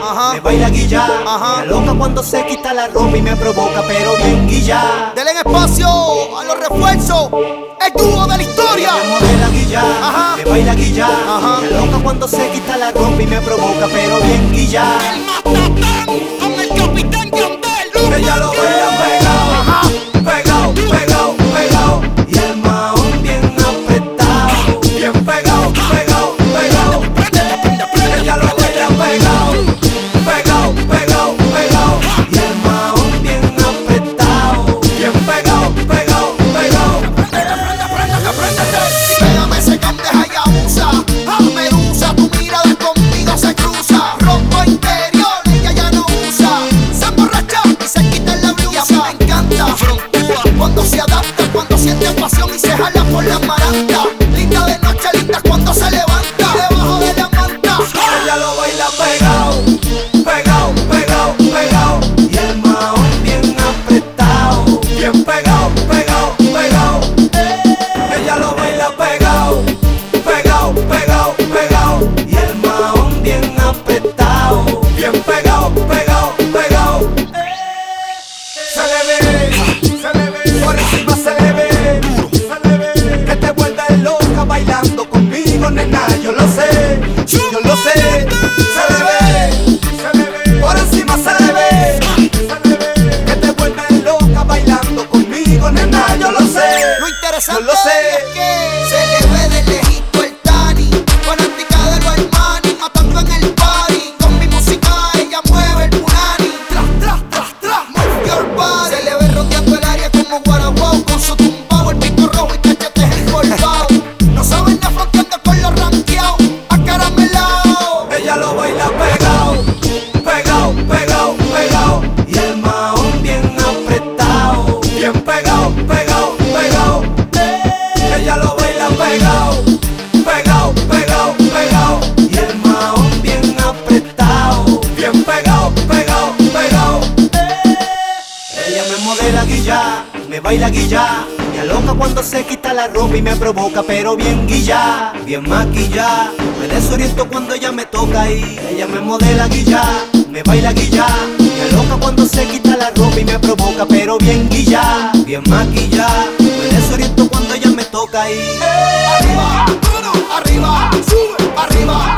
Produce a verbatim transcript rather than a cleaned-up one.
Ajá. me baila guilla. Ajá. Me loca cuando se quita la ropa y me provoca, pero bien guilla. Denle espacio a los refuerzos, el dúo de la historia. Ella me modela guilla, Ajá. me baila guilla. Ajá. Me loca cuando se quita la ropa y me provoca, pero bien guilla. El matatán con el capitán Yandel. Ella lo baila pegado, Ajá. pegado, pegado, pegado. Y el maón bien apretado, bien pegado, pegado, pegado. Ella lo baila pegado, pegado, pegado, pegado. Y el maón bien apretado, bien pegado, pegado, pegado. Pégame ese que deja y abusa. Ah, Medusa, tu mirada conmigo se cruza. Ropa interior, ella ya no usa. Se emborracha y se quita la blusa. Y a mí me encanta. Frontúa cuando se adapta, cuando siente pasión y se jala por la maranta. Linda de noche, linda cuando se levanta. Debajo de la manta. Ella lo baila pegado, pegado, pegado, pegado. Y el maón bien apretado, bien pegado, pegado, pegado. Ella lo baila pegado, pegado, pegado, pegado. Y el maón bien apretado, bien pegado, pegado, pegado. Se le ve, se le ve, por encima se le ve, se le ve. Que te vuelve loca bailando conmigo, nena, yo lo sé, yo lo sé. Se le ve, se le ve, por encima se le ve, se le ve. Que te vuelve loca bailando conmigo, nena, yo lo sé. Lo interesante Yo lo sé. es que se le ve de lejito el Tani, fanática de los Armani, matando en el party. Con mi música ella mueve el punani. Tras, tras, tras, tras, move your body. Se le ve rodeando el área como Guaraguao, con su tumbao, el pico rojo y cachetes encorvados. No saben la fronteando con los ranqueados, acaramelados. Ella lo baila pegado, pegado, pegado, pegado. Y el maón bien apretado, bien pegado, pegado, pegado. Ella lo baila pegado, pegado, pegado, pegado. Y el maón bien apretado, bien pegado, pegado, pegado. Ella me modela guilla, me baila guilla. Me aloca cuando se quita la ropa y me provoca, pero bien guilla, bien maquilla. Me desoriento cuando ella me toca y ella me modela guilla, me baila guilla. Me aloca cuando se quita la ropa y me provoca, pero bien guilla, bien maquilla. Me desoriento cuando ella me toca y Arriba, arriba, sube, arriba.